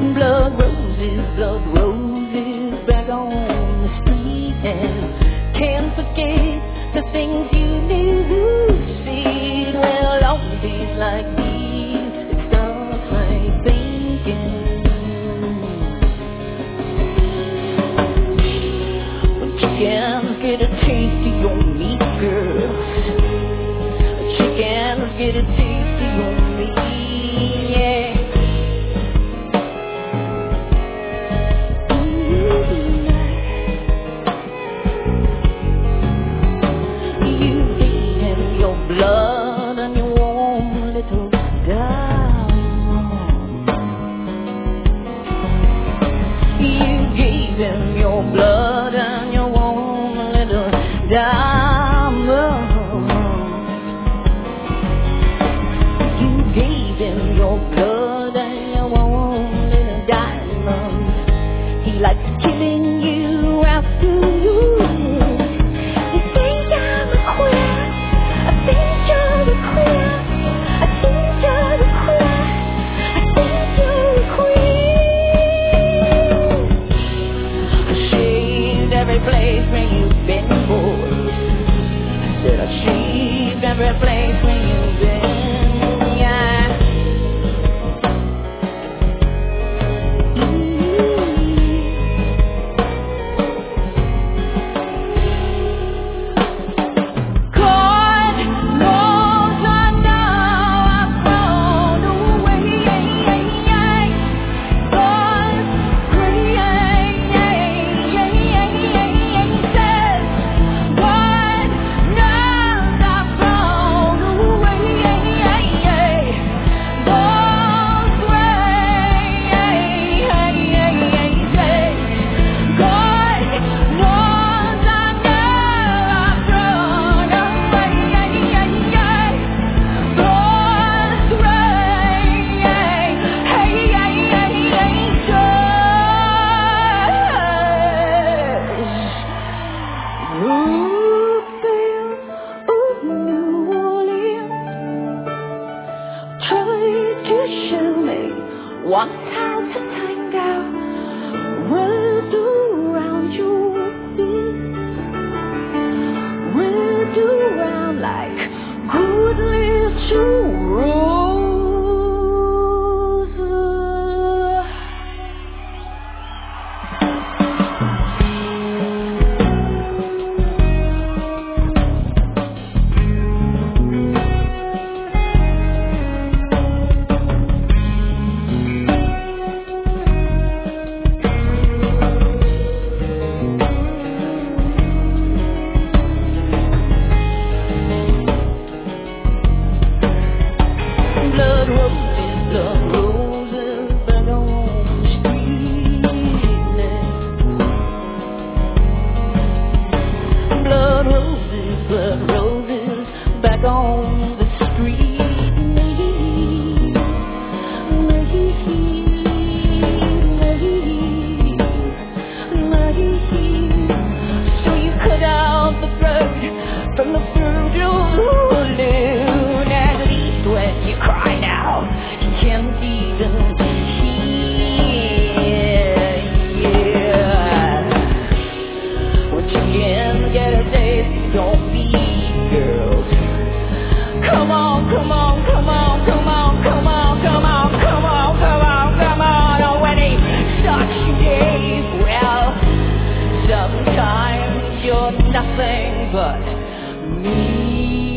Blood roses back on the street, and can't forget the things you knew. See, well, on days like these, it starts right thinking. When chickens get a taste of your meat, girls, chickens get a taste of your meat, yeah. Blood and your warm little diamond. You gave him your blood and your warm little diamond. You gave him your blood and your warm little diamond. He likes killing you after you. You think I'm a queer? I think you're a queer. I think you're a queer. I think you're a queer. I shaved every place where you've been, boys. Said I shaved every place where you've been, yeah. One time to tango, wrapped around your feet, wrapped around like good little roses. Blood roses back on the street now. Blood roses back on the street So you cut out the blood from the fruit of the loon, at least when you cry now, you can't even hear, yeah. When chickens get a taste of your meat, girls, come on, come on, come on, come on, come on, come on, come on, come on, come on. Oh, when he starts your days, well, sometimes you're nothing but me.